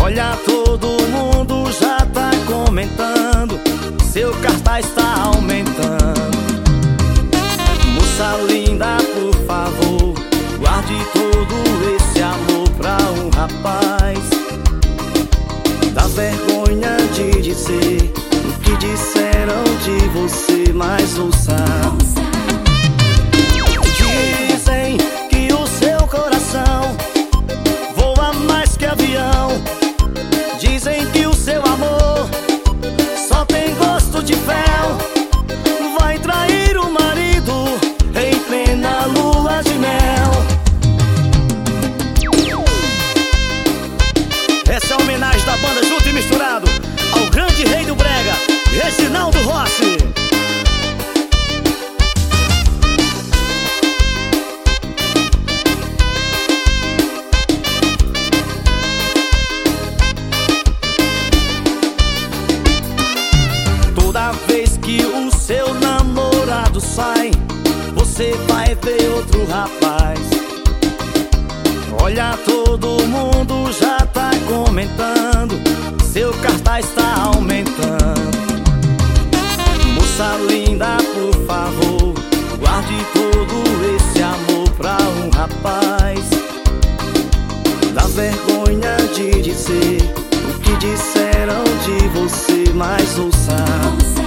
Olha, todo mundo já tá comentando, seu cartaz tá aumentando. Moça linda, por favor, guarde todo esse amor pra um rapaz. Dá vergonha de dizer o que disseram de você, mas ouça. Dizem que o seu coração voa mais que avião. Dizem que o seu amor só tem gosto de fel. Vai trair o marido em plena lua de mel. Essa é a homenagem da banda Junto e Misturado ao grande rei do brega, Reginaldo Rossi. Toda vez que o seu namorado sai, você vai ver outro rapaz. Olha, todo mundo já tá comentando, seu cartaz tá aumentando. Moça linda, por favor, guarde todo esse amor pra um rapaz. Dá vergonha de dizer o que disseram de você, mas ouça.